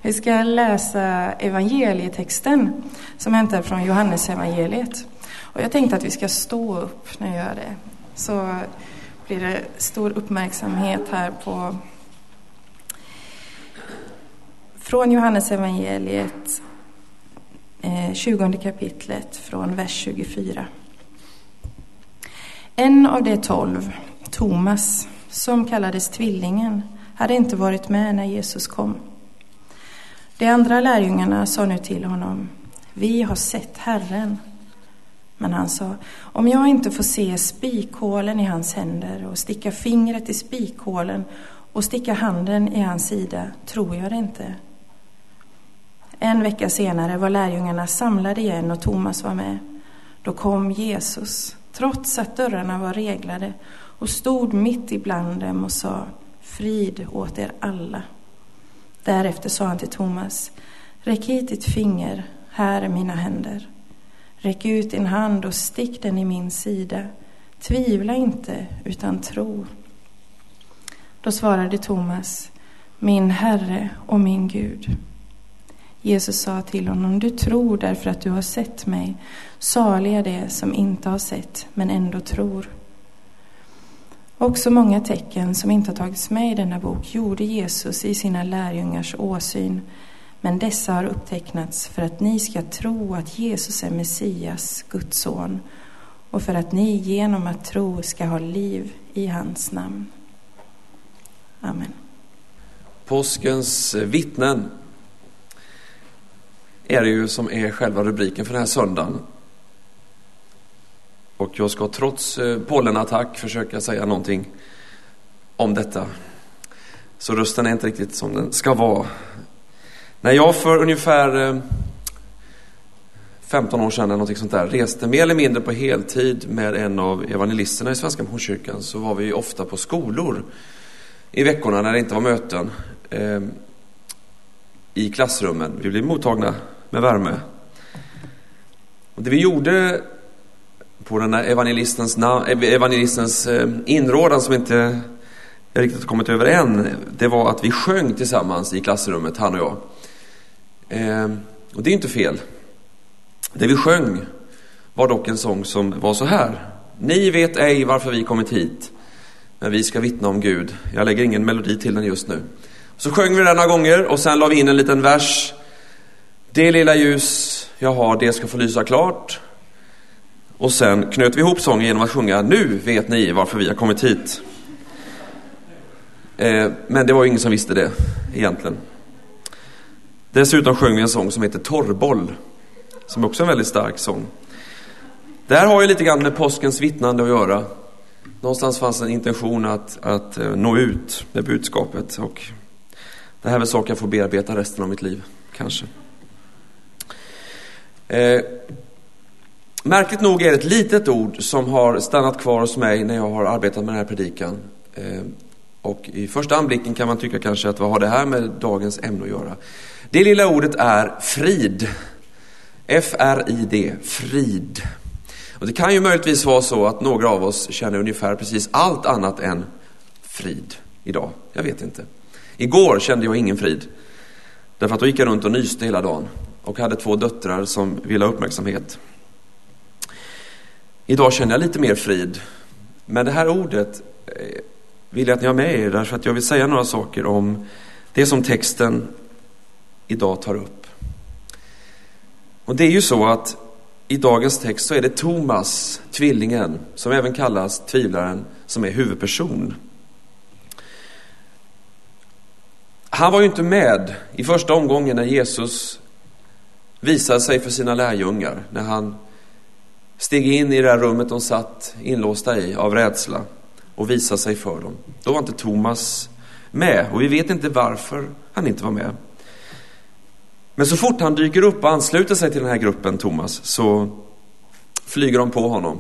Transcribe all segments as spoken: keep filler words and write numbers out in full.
Vi ska läsa evangelietexten som hämtar från Johannes evangeliet. Och jag tänkte att vi ska stå upp när jag gör det. Så blir det stor uppmärksamhet här på från Johannes evangeliet tjugonde kapitlet från vers tjugofyra. En av de tolv, Thomas, som kallades tvillingen, hade inte varit med när Jesus kom. De andra lärjungarna sa nu till honom: vi har sett Herren. Men han sa: om jag inte får se spikhålen i hans händer och sticka fingret i spikhålen och sticka handen i hans sida, tror jag det inte. En vecka senare var lärjungarna samlade igen och Thomas var med. Då kom Jesus, trots att dörrarna var reglade, och stod mitt ibland dem och sa: frid åt er alla. Därefter sa han till Thomas: räck hit ditt finger, här är mina händer. Räck ut din hand och stick den i min sida. Tvivla inte, utan tro. Då svarade Thomas: min Herre och min Gud. Jesus sa till honom: du tror därför att du har sett mig. Saliga det som inte har sett men ändå tror. Också många tecken som inte har tagits med i denna bok gjorde Jesus i sina lärjungars åsyn. Men dessa har upptecknats för att ni ska tro att Jesus är Messias, Guds son, och för att ni genom att tro ska ha liv i hans namn. Amen. Påskens vittnen är det ju som är själva rubriken för den här söndagen. Och jag ska trots pollenattack försöka säga någonting om detta. Så rösten är inte riktigt som den ska vara. När jag för ungefär femton år sedan eller något sånt där reste mer eller mindre på heltid med en av evangelisterna i Svenska Missionskyrkan, så var vi ofta på skolor i veckorna när det inte var möten eh, i klassrummen. Vi blev mottagna med värme. Och det vi gjorde på den här evangelistens, evangelistens inrådan, som inte jag riktigt har kommit över än, det var att vi sjöng tillsammans i klassrummet, han och jag. Eh, och det är inte fel. Det vi sjöng var dock en sång som var så här: ni vet ej varför vi kommit hit, men vi ska vittna om Gud. Jag lägger ingen melodi till den just nu. Så sjöng vi den några gånger och sen la vi in en liten vers: det lilla ljus jag har, det ska få lysa klart. Och sen knöt vi ihop sången genom att sjunga: nu vet ni varför vi har kommit hit. Eh, men det var ju ingen som visste det egentligen. Dessutom sjöng vi en sång som heter Torrboll, som är också en väldigt stark sång. Det här har ju lite grann med påskens vittnande att göra. Någonstans fanns en intention att, att nå ut med budskapet, och det här är väl saker jag får bearbeta resten av mitt liv, kanske. Eh, märkligt nog är det ett litet ord som har stannat kvar hos mig när jag har arbetat med den här predikan. Eh, och i första anblicken kan man tycka kanske att vad har det här med dagens ämne att göra? Det lilla ordet är frid. F R I D, frid. Och det kan ju möjligtvis vara så att några av oss känner ungefär precis allt annat än frid idag. Jag vet inte. Igår kände jag ingen frid. Därför att då gick jag runt och nyste hela dagen. Och hade två döttrar som ville ha uppmärksamhet. Idag känner jag lite mer frid. Men det här ordet vill jag att ni har med er. Därför att jag vill säga några saker om det som texten idag tar upp. Och det är ju så att i dagens text så är det Thomas, tvillingen, som även kallas tvivlaren, som är huvudperson. Han var ju inte med i första omgången när Jesus visade sig för sina lärjungar, när han steg in i det här rummet de satt inlåsta i av rädsla och visade sig för dem. Då var inte Thomas med, och vi vet inte varför han inte var med. Men så fort han dyker upp och ansluter sig till den här gruppen, Thomas, så flyger de på honom.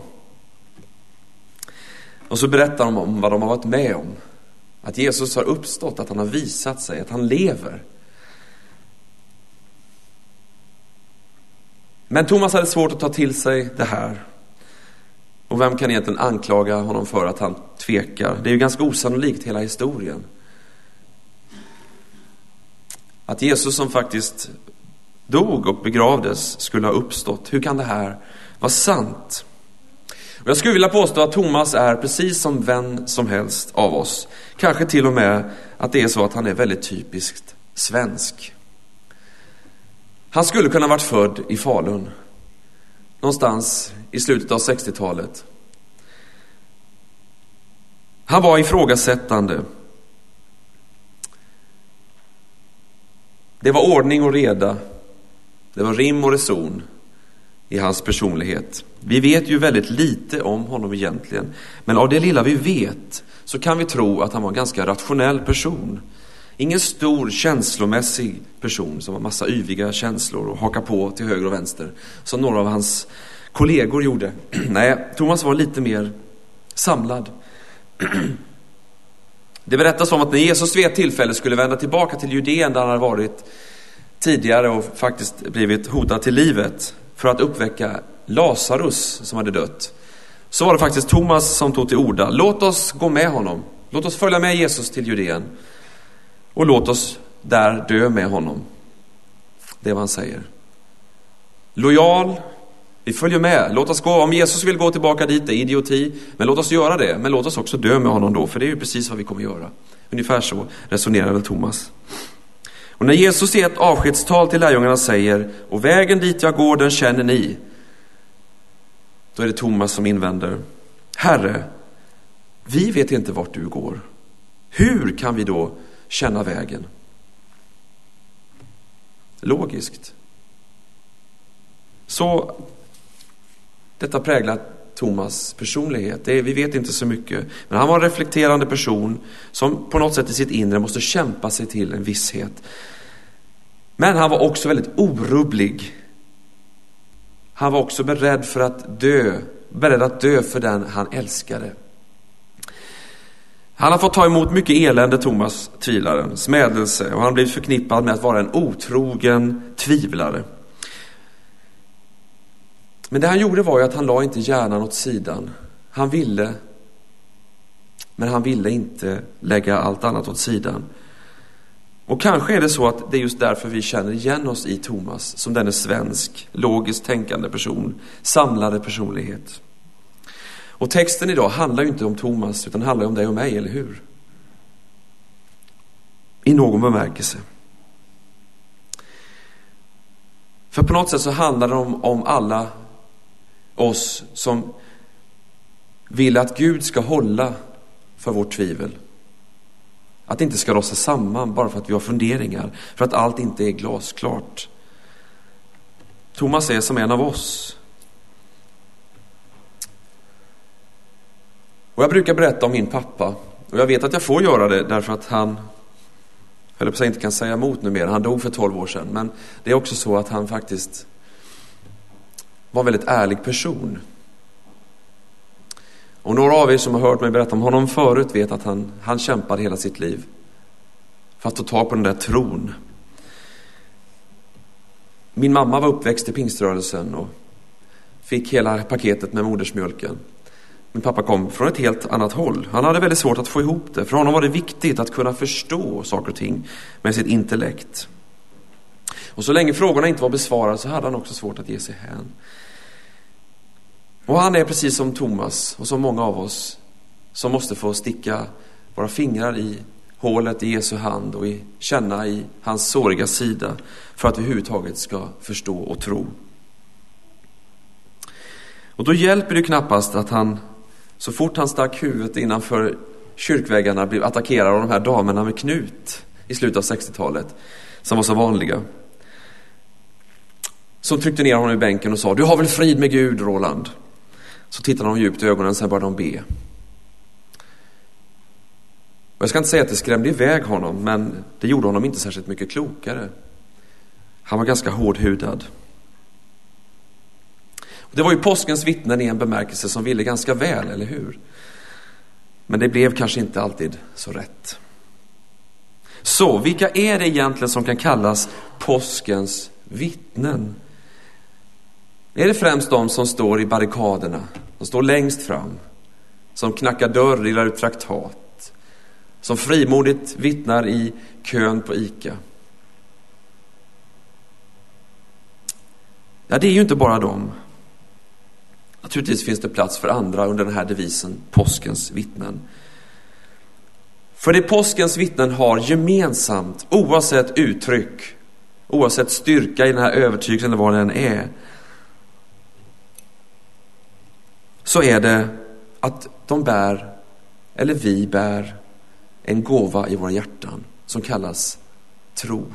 Och så berättar de om vad de har varit med om. Att Jesus har uppstått, att han har visat sig, att han lever. Men Thomas hade svårt att ta till sig det här. Och vem kan egentligen anklaga honom för att han tvekar? Det är ju ganska osannolikt hela historien. Att Jesus som faktiskt dog och begravdes skulle ha uppstått. Hur kan det här vara sant? Och jag skulle vilja påstå att Thomas är precis som vem som helst av oss. Kanske till och med att det är så att han är väldigt typiskt svensk. Han skulle kunna varit född i Falun. Någonstans i slutet av sextiotalet. Han var ifrågasättande. Det var ordning och reda. Det var rim och reson i hans personlighet. Vi vet ju väldigt lite om honom egentligen. Men av det lilla vi vet så kan vi tro att han var en ganska rationell person. Ingen stor känslomässig person som har massa yviga känslor och hakar på till höger och vänster. Som några av hans kollegor gjorde. Nej, Thomas var lite mer samlad. Det berättas om att när Jesus vid ett tillfälle skulle vända tillbaka till Judeen där han hade varit tidigare och faktiskt blivit hotad till livet för att uppväcka Lazarus som hade dött, så var det faktiskt Thomas som tog till orda. Låt oss gå med honom. Låt oss följa med Jesus till Judeen och låt oss där dö med honom. Det är vad han säger. Lojal, vi följer med. Låt oss gå. Om Jesus vill gå tillbaka dit, det är idioti. Men låt oss göra det. Men låt oss också dö med honom då. För det är ju precis vad vi kommer göra. Ungefär så resonerar väl Thomas. Och när Jesus i ett avskedstal till lärjungarna säger: och vägen dit jag går, den känner ni. Då är det Thomas som invänder: Herre, vi vet inte vart du går. Hur kan vi då känna vägen? Logiskt. Så detta präglar Thomas personlighet. Det är, vi vet inte så mycket. Men han var en reflekterande person som på något sätt i sitt inre måste kämpa sig till en visshet. Men han var också väldigt orubblig. Han var också beredd för att dö. Beredd att dö för den han älskade. Han har fått ta emot mycket elände, Thomas, tvivlaren, smädelse, och han har blivit förknippad med att vara en otrogen tvivlare. Men det han gjorde var ju att han la inte hjärnan åt sidan. Han ville, men han ville inte lägga allt annat åt sidan. Och kanske är det så att det är just därför vi känner igen oss i Thomas, som den är svensk, logiskt tänkande person, samlade personlighet. Och texten idag handlar ju inte om Thomas, utan handlar om dig och mig, eller hur? I någon bemärkelse. För på något sätt så handlar det om, om alla oss som vill att Gud ska hålla för vårt tvivel. Att det inte ska rasa samman bara för att vi har funderingar, för att allt inte är glasklart. Thomas är som en av oss. Och jag brukar berätta om min pappa. Och jag vet att jag får göra det därför att han, eller på sig inte kan säga emot nu mer. Han dog för tolv år sedan. Men det är också så att han faktiskt var en väldigt ärlig person. Och några av er som har hört mig berätta om honom förut vet att han, han kämpade hela sitt liv för att få tag på den där tron. Min mamma var uppväxt i pingströrelsen och fick hela paketet med modersmjölken. Min pappa kom från ett helt annat håll. Han hade väldigt svårt att få ihop det. För honom var det viktigt att kunna förstå saker och ting med sitt intellekt. Och så länge frågorna inte var besvarade så hade han också svårt att ge sig hän. Och han är precis som Thomas och som många av oss som måste få sticka våra fingrar i hålet i Jesu hand och i, känna i hans såriga sida för att vi överhuvudtaget ska förstå och tro. Och då hjälper det knappast att han, så fort han stack huvudet innanför kyrkväggarna, blev attackerad av de här damerna med knut i slutet av sextiotalet, som var så vanliga. Som tryckte ner honom i bänken och sa: du har väl frid med Gud, Roland? Så tittade de djupt i ögonen och sen började de be. Och jag ska inte säga att det skrämde iväg honom, men det gjorde honom inte särskilt mycket klokare. Han var ganska hårdhudad. Det var ju påskens vittnen i en bemärkelse som ville ganska väl, eller hur? Men det blev kanske inte alltid så rätt. Så, vilka är det egentligen som kan kallas påskens vittnen? Är det främst de som står i barrikaderna, som står längst fram, som knackar dörr, delar ut traktat, som frimodigt vittnar i kön på Ica? Ja, det är ju inte bara dem. Naturligtvis finns det plats för andra under den här devisen, påskens vittnen. För det påskens vittnen har gemensamt, oavsett uttryck, oavsett styrka i den här övertygelsen eller vad den är, så är det att de bär, eller vi bär, en gåva i våra hjärtan som kallas tro.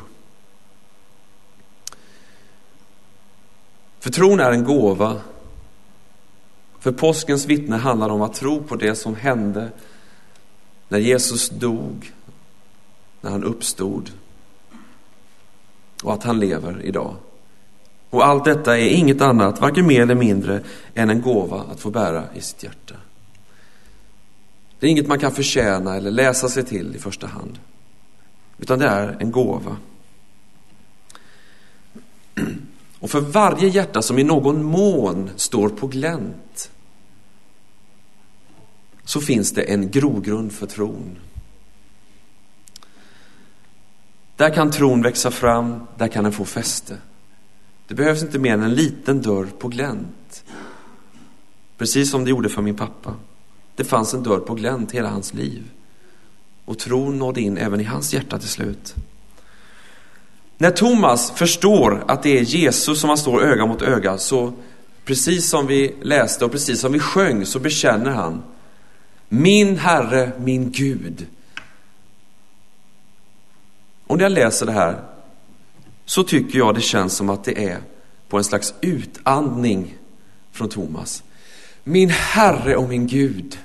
För tron är en gåva. För påskens vittne handlar om att tro på det som hände när Jesus dog, när han uppstod, och att han lever idag. Och allt detta är inget annat, varken mer eller mindre, än en gåva att få bära i sitt hjärta. Det är inget man kan förtjäna eller läsa sig till i första hand, utan det är en gåva. Och för varje hjärta som i någon mån står på glänt, så finns det en grogrund för tron. Där kan tron växa fram, där kan den få fäste. Det behövs inte mer än en liten dörr på glänt. Precis som det gjorde för min pappa. Det fanns en dörr på glänt hela hans liv. Och tron nådde in även i hans hjärta till slut. När Thomas förstår att det är Jesus som han står öga mot öga, så precis som vi läste och precis som vi sjöng, så bekänner han: min Herre, min Gud. Och när jag läser det här så tycker jag det känns som att det är på en slags utandning från Thomas. Min Herre och min Gud.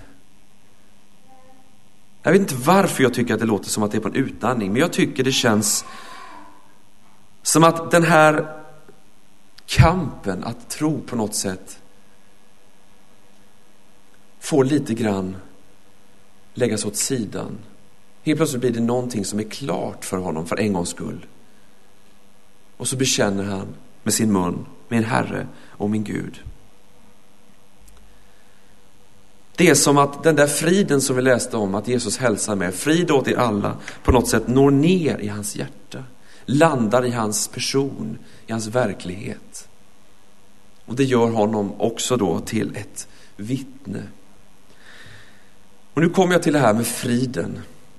Jag vet inte varför jag tycker att det låter som att det är på en utandning, men jag tycker det känns som att den här kampen att tro på något sätt får lite grann läggas åt sidan. Helt plötsligt blir det någonting som är klart för honom för en gångs skull. Och så bekänner han med sin mun: min Herre och min Gud. Det är som att den där friden som vi läste om att Jesus hälsar med, frid åt er alla, på något sätt når ner i hans hjärta. Landar i hans person, i hans verklighet. Och det gör honom också då till ett vittne. Och nu kommer jag till det här med friden.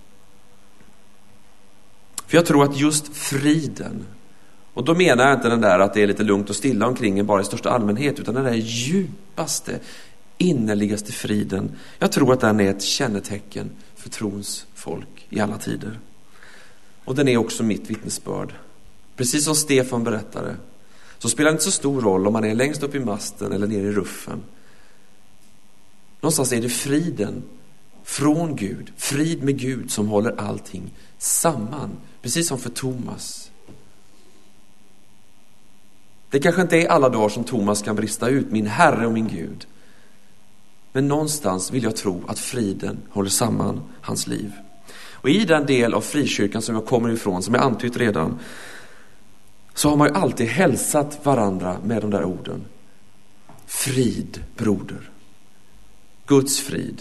För jag tror att just friden, och då menar jag inte den där att det är lite lugnt och stilla omkring en bara i största allmänhet, utan den där djupaste, innerligaste friden, jag tror att den är ett kännetecken för trons folk i alla tider. Och den är också mitt vittnesbörd. Precis som Stefan berättade, så spelar det inte så stor roll om man är längst upp i masten eller nere i ruffen. Någonstans är det friden från Gud, frid med Gud, som håller allting samman. Precis som för Thomas. Det kanske inte är alla dagar som Thomas kan brista ut: min Herre och min Gud. Men någonstans vill jag tro att friden håller samman hans liv. Och i den del av frikyrkan som jag kommer ifrån, som jag antytt redan, så har man ju alltid hälsat varandra med de där orden: frid, broder. Guds frid.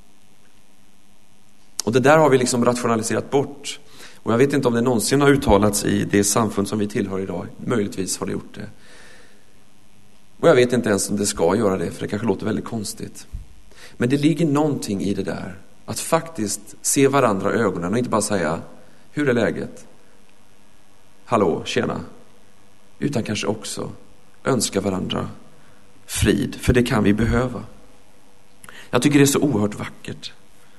Och det där har vi liksom rationaliserat bort. Och jag vet inte om det någonsin har uttalats i det samfund som vi tillhör idag. Möjligtvis har det gjort det. Och jag vet inte ens om det ska göra det, för det kanske låter väldigt konstigt. Men det ligger någonting i det där. Att faktiskt se varandra i ögonen och inte bara säga: hur är läget? Hallå, tjena. Utan kanske också önska varandra frid. För det kan vi behöva. Jag tycker det är så oerhört vackert.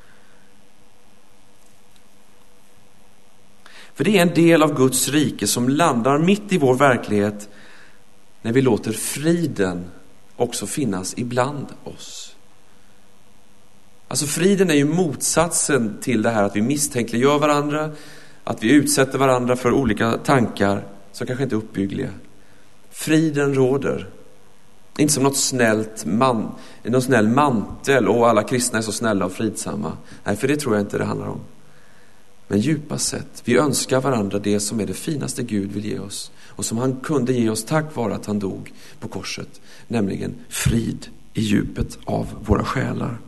För det är en del av Guds rike som landar mitt i vår verklighet när vi låter friden också finnas ibland oss. Alltså friden är ju motsatsen till det här att vi misstänkliggör varandra, att vi utsätter varandra för olika tankar som kanske inte är uppbyggliga. Friden råder. Inte som något snällt man, någon snäll mantel och alla kristna är så snälla och fridsamma. Nej, för det tror jag inte det handlar om. Men djupast sett, vi önskar varandra det som är det finaste Gud vill ge oss. Och som han kunde ge oss tack vare att han dog på korset. Nämligen frid i djupet av våra själar.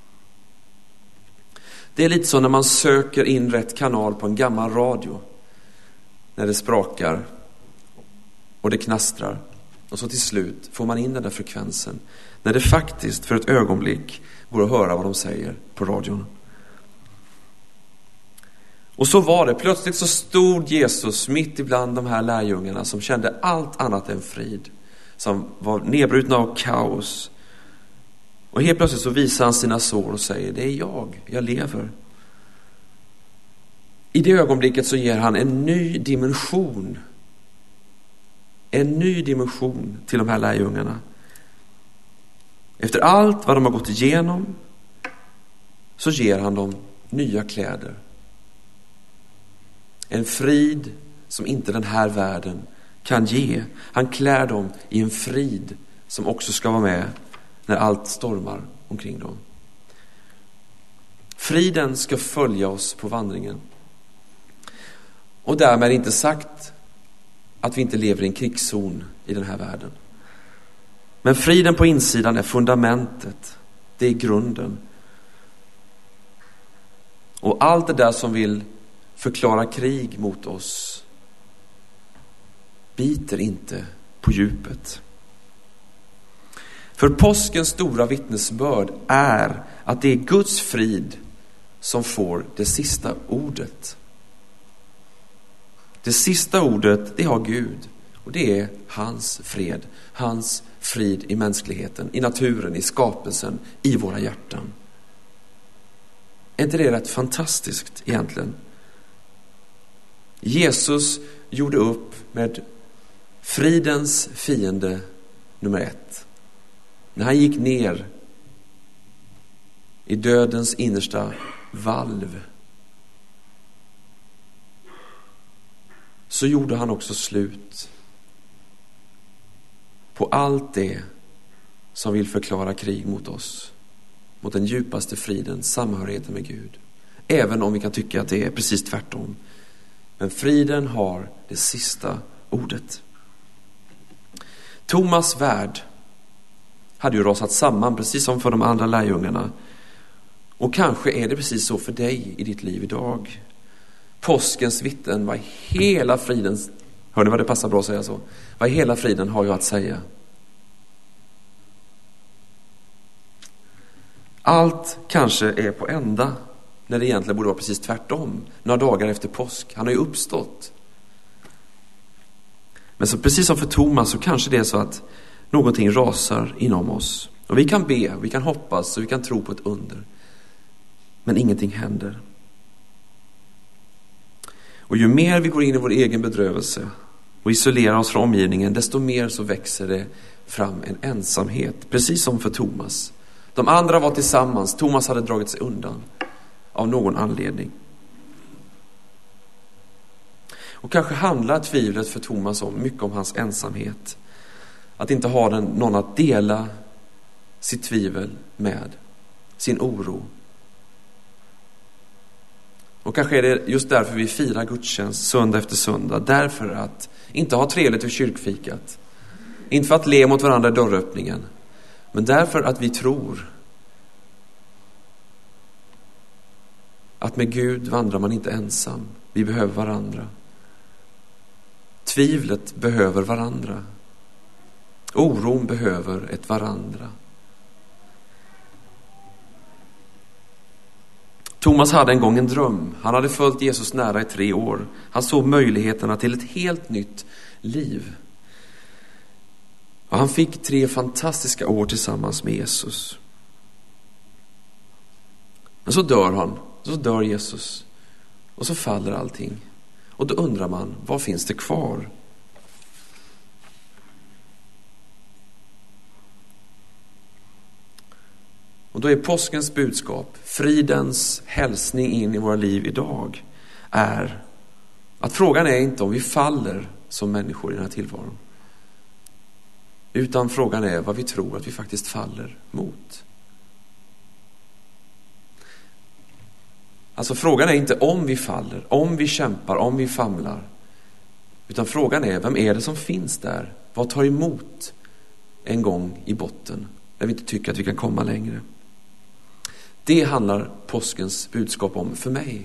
Det är lite så när man söker in rätt kanal på en gammal radio. När det sprakar och det knastrar. Och så till slut får man in den där frekvensen när det faktiskt för ett ögonblick går att höra vad de säger på radion. Och så var det. Plötsligt så stod Jesus mitt ibland de här lärjungarna som kände allt annat än frid. Som var nedbrutna av kaos. Och helt plötsligt så visar han sina sår och säger: det är jag, jag lever. I det ögonblicket så ger han en ny dimension. En ny dimension till de här lärjungarna. Efter allt vad de har gått igenom så ger han dem nya kläder. En frid som inte den här världen kan ge. Han klär dem i en frid som också ska vara med när allt stormar omkring dem. Friden ska följa oss på vandringen. Och därmed inte sagt att vi inte lever i en krigszon i den här världen. Men friden på insidan är fundamentet. Det är grunden. Och allt det där som vill förklara krig mot oss biter inte på djupet. För påskens stora vittnesbörd är att det är Guds frid som får det sista ordet. Det sista ordet, det har Gud. Och det är hans fred. Hans frid i mänskligheten, i naturen, i skapelsen, i våra hjärtan. Är inte det rätt fantastiskt egentligen? Jesus gjorde upp med fridens fiende nummer ett. När han gick ner i dödens innersta valv så gjorde han också slut på allt det som vill förklara krig mot oss. Mot den djupaste friden, samhörigheten med Gud. Även om vi kan tycka att det är precis tvärtom. Men friden har det sista ordet. Thomas värld hade ju rasat samman precis som för de andra lärjungarna. Och kanske är det precis så för dig i ditt liv idag. Påskens vittnen, vad hela friden, hör ni vad det passar bra att säga så? Vad hela friden har ju att säga. Allt kanske är på ända när det egentligen borde vara precis tvärtom. Några dagar efter påsk. Han har ju uppstått. Men så precis som för Thomas så kanske det är så att någonting rasar inom oss. Och vi kan be, vi kan hoppas och vi kan tro på ett under. Men ingenting händer. Och ju mer vi går in i vår egen bedrövelse och isolerar oss från omgivningen, desto mer så växer det fram en ensamhet. Precis som för Thomas. De andra var tillsammans. Thomas hade dragit sig undan av någon anledning. Och kanske handlar tvivlet för Thomas om mycket om hans ensamhet. Att inte ha den, någon att dela sitt tvivel med. Sin oro. Och kanske är det just därför vi firar gudstjänst söndag efter söndag. Därför att inte ha trevligt vid kyrkfikat. Inte för att le mot varandra i dörröppningen. Men därför att vi tror att med Gud vandrar man inte ensam. Vi behöver varandra. Tvivlet behöver varandra. Oron behöver ett varandra. Thomas hade en gång en dröm. Han hade följt Jesus nära i tre år. Han såg möjligheterna till ett helt nytt liv. Och han fick tre fantastiska år tillsammans med Jesus. Men så dör han. Så dör Jesus. Och så faller allting. Och då undrar man, vad finns det kvar? Och då är påskens budskap, fridens hälsning in i våra liv idag, är att frågan är inte om vi faller som människor i den här tillvaron. Utan frågan är vad vi tror att vi faktiskt faller mot. Alltså frågan är inte om vi faller, om vi kämpar, om vi famlar. Utan frågan är, vem är det som finns där? Vad tar emot en gång i botten när vi inte tycker att vi kan komma längre? Det handlar påskens budskap om för mig.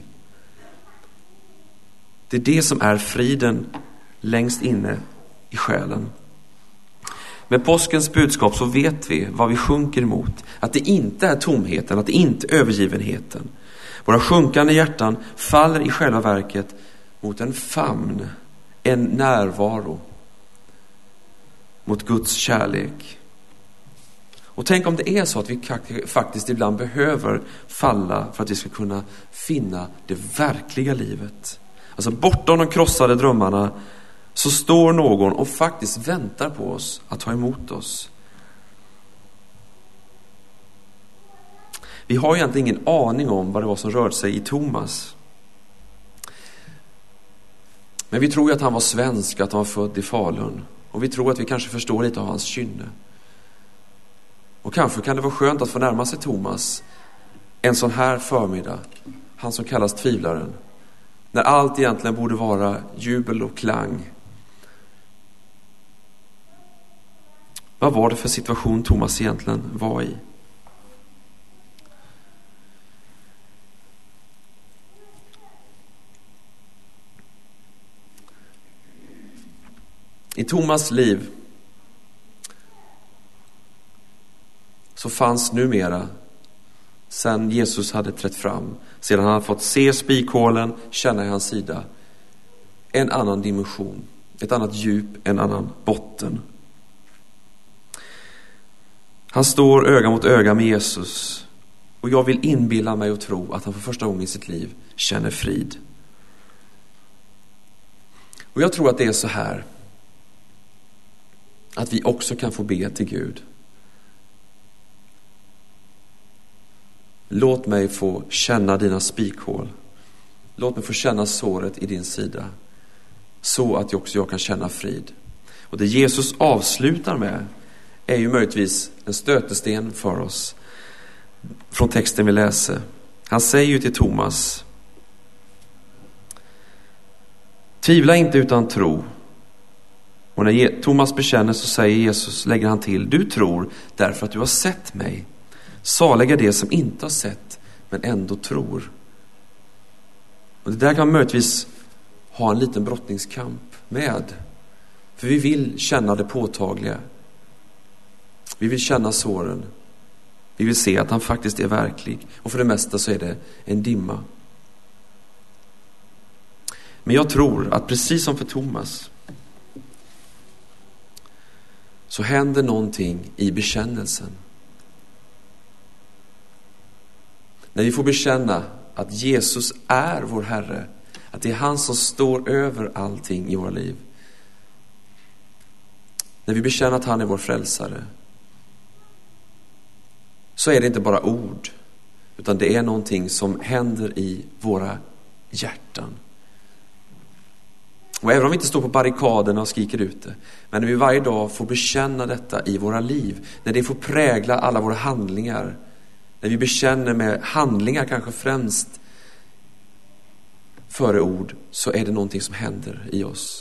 Det är det som är friden längst inne i själen. Med påskens budskap så vet vi vad vi sjunker emot. Att det inte är tomheten, att det inte är övergivenheten. Våra sjunkande hjärtan faller i själva verket mot en famn, en närvaro, mot Guds kärlek. Och tänk om det är så att vi faktiskt ibland behöver falla för att vi ska kunna finna det verkliga livet. Alltså bortom de krossade drömmarna så står någon och faktiskt väntar på oss att ta emot oss. Vi har egentligen ingen aning om vad det var som rörde sig i Thomas. Men vi tror ju att han var svensk, att han var född i Falun. Och vi tror att vi kanske förstår lite av hans kynne. Och kanske kan det vara skönt att få närma sig Thomas en sån här förmiddag. Han som kallas tvivlaren. När allt egentligen borde vara jubel och klang. Vad var det för situation Thomas egentligen var i? I Thomas liv så fanns numera, sedan Jesus hade trätt fram, sedan han hade fått se spikhålen, känna i hans sida, en annan dimension, ett annat djup, en annan botten. Han står öga mot öga med Jesus, och jag vill inbilla mig och tro att han för första gången i sitt liv känner frid. Och jag tror att det är så här att vi också kan få be till Gud. Låt mig få känna dina spikhål. Låt mig få känna såret i din sida. Så att också jag kan känna frid. Och det Jesus avslutar med är ju möjligtvis en stötesten för oss. Från texten vi läser. Han säger ju till Thomas: tvivla inte utan tro. Och när Thomas bekänner så säger Jesus, lägger han till: du tror därför att du har sett mig. Saliga det som inte har sett men ändå tror. Och det där kan man möjligtvis ha en liten brottningskamp med. För vi vill känna det påtagliga. Vi vill känna såren. Vi vill se att han faktiskt är verklig. Och för det mesta så är det en dimma. Men jag tror att precis som för Thomas så händer någonting i bekännelsen. När vi får bekänna att Jesus är vår Herre, att det är han som står över allting i våra liv. När vi bekänner att han är vår frälsare, så är det inte bara ord, utan det är någonting som händer i våra hjärtan. Och även om vi inte står på barrikaderna och skriker ut det, men när vi varje dag får bekänna detta i våra liv, när det får prägla alla våra handlingar, när vi bekänner med handlingar kanske främst före ord, så är det någonting som händer i oss.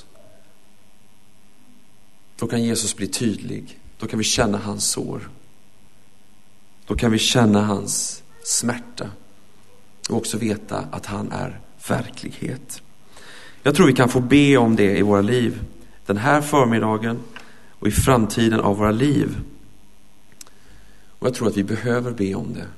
Då kan Jesus bli tydlig. Då kan vi känna hans sår. Då kan vi känna hans smärta. Och också veta att han är verklighet. Jag tror vi kan få be om det i våra liv. Den här förmiddagen och i framtiden av våra liv. Och jag tror att vi behöver be om det.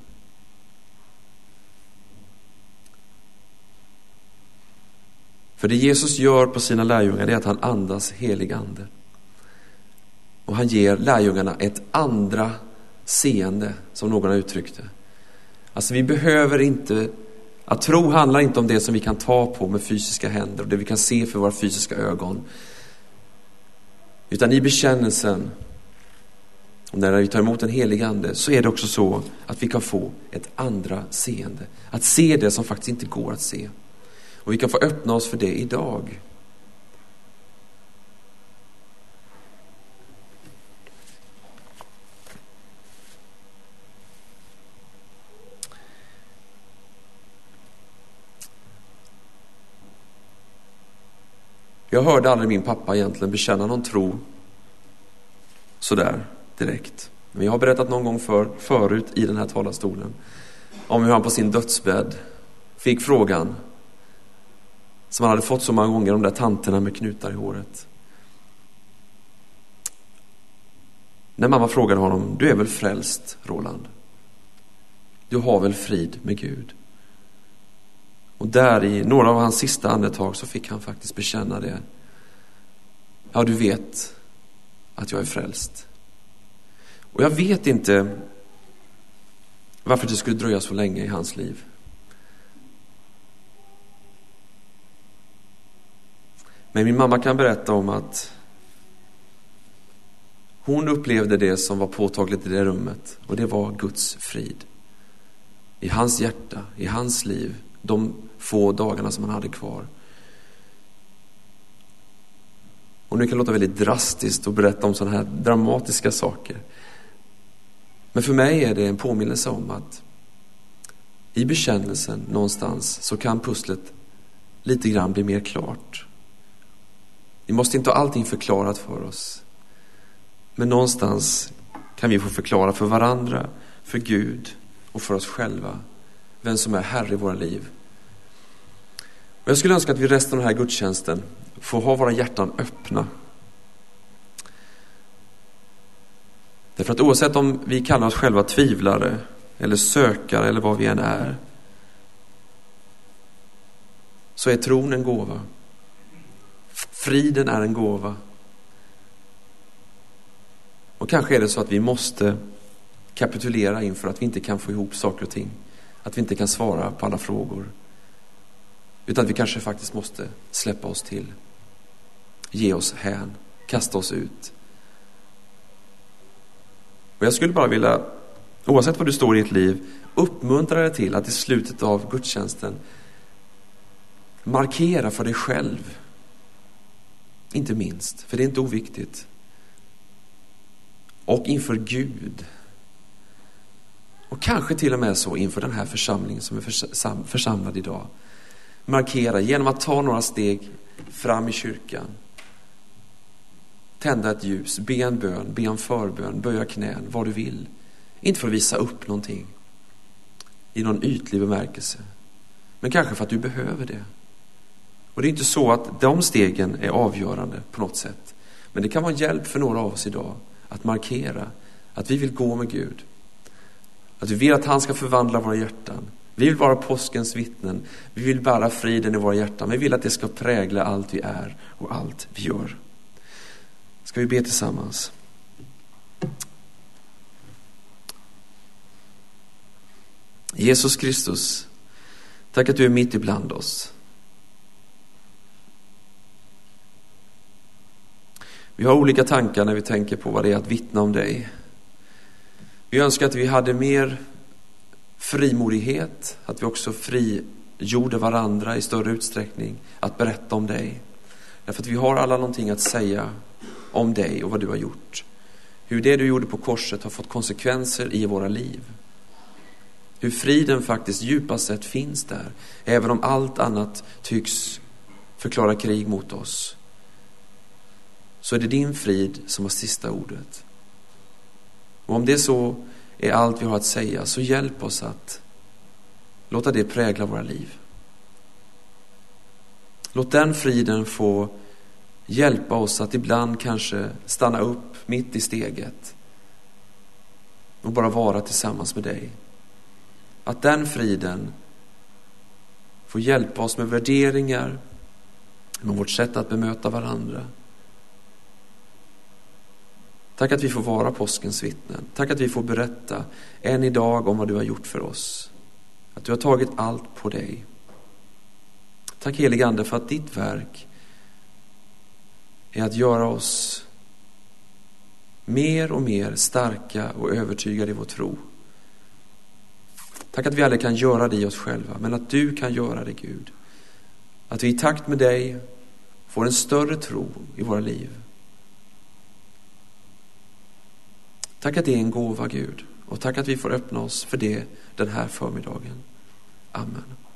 För det Jesus gör på sina lärjungar är att han andas helig ande. Och han ger lärjungarna ett andra seende, som någon har uttryckt det. Alltså vi behöver inte, att tro handlar inte om det som vi kan ta på med fysiska händer och det vi kan se för våra fysiska ögon. Utan i bekännelsen, och när vi tar emot en helig ande, så är det också så att vi kan få ett andra seende. Att se det som faktiskt inte går att se. Och vi kan få öppna oss för det idag. Jag hörde aldrig min pappa egentligen bekänna någon tro sådär direkt. Men jag har berättat någon gång för, förut i den här talarstolen om hur han på sin dödsbädd fick frågan som han hade fått så många gånger, de där tanterna med knutar i håret. när mamma frågade honom, du är väl frälst, Roland? Du har väl frid med Gud? Och där i några av hans sista andetag så fick han faktiskt bekänna det. Ja, du vet att jag är frälst. Och jag vet inte varför det skulle dröja så länge i hans liv. Men min mamma kan berätta om att hon upplevde det som var påtagligt i det rummet. Och det var Guds frid. I hans hjärta, i hans liv. De få dagarna som han hade kvar. Och nu kan det låta väldigt drastiskt att berätta om sådana här dramatiska saker. Men för mig är det en påminnelse om att i bekännelsen någonstans så kan pusslet lite grann bli mer klart. Vi måste inte ha allting förklarat för oss. Men någonstans kan vi få förklara för varandra, för Gud och för oss själva vem som är Herre i våra liv. Och jag skulle önska att vi resten av den här gudstjänsten får ha våra hjärtan öppna. Därför att oavsett om vi kallar oss själva tvivlare eller sökare eller vad vi än är, så är tron en gåva. Friden är en gåva. Och kanske är det så att vi måste kapitulera inför att vi inte kan få ihop saker och ting. Att vi inte kan svara på alla frågor. Utan att vi kanske faktiskt måste släppa oss till. Ge oss hän. Kasta oss ut. Och jag skulle bara vilja, oavsett vad du står i ett liv, uppmuntra dig till att i slutet av gudstjänsten markera för dig själv. Inte minst, för det är inte oviktigt. Och inför Gud. Och kanske till och med så inför den här församlingen som är försam- församlad idag. Markera genom att ta några steg fram i kyrkan. Tända ett ljus, be en bön, be en förbön, böja knän, vad du vill. Inte för att visa upp någonting i någon ytlig bemärkelse. Men kanske för att du behöver det. Och det är inte så att de stegen är avgörande på något sätt. Men det kan vara hjälp för några av oss idag att markera att vi vill gå med Gud. Att vi vill att han ska förvandla våra hjärtan. Vi vill vara påskens vittnen. Vi vill bära friden i våra hjärtan. Vi vill att det ska prägla allt vi är och allt vi gör. Ska vi be tillsammans? Jesus Kristus, tack att du är mitt ibland oss. Vi har olika tankar när vi tänker på vad det är att vittna om dig. Vi önskar att vi hade mer frimodighet, att vi också frigjorde varandra i större utsträckning att berätta om dig. Därför att vi har alla någonting att säga om dig och vad du har gjort. Hur det du gjorde på korset har fått konsekvenser i våra liv. Hur friden faktiskt djupast sett finns där, även om allt annat tycks förklara krig mot oss. Så är det din frid som har sista ordet. Och om det så är allt vi har att säga, så hjälp oss att låta det prägla våra liv. Låt den friden få hjälpa oss att ibland kanske stanna upp mitt i steget och bara vara tillsammans med dig. Att den friden får hjälpa oss med värderingar, med vårt sätt att bemöta varandra. Tack att vi får vara påskens vittnen. Tack att vi får berätta än idag om vad du har gjort för oss. Att du har tagit allt på dig. Tack helige Ande för att ditt verk är att göra oss mer och mer starka och övertygade i vår tro. Tack att vi aldrig kan göra det i oss själva, men att du kan göra det, Gud. Att vi i takt med dig får en större tro i våra liv. Tack att det är en gåva, Gud. Och tack att vi får öppna oss för det den här förmiddagen. Amen.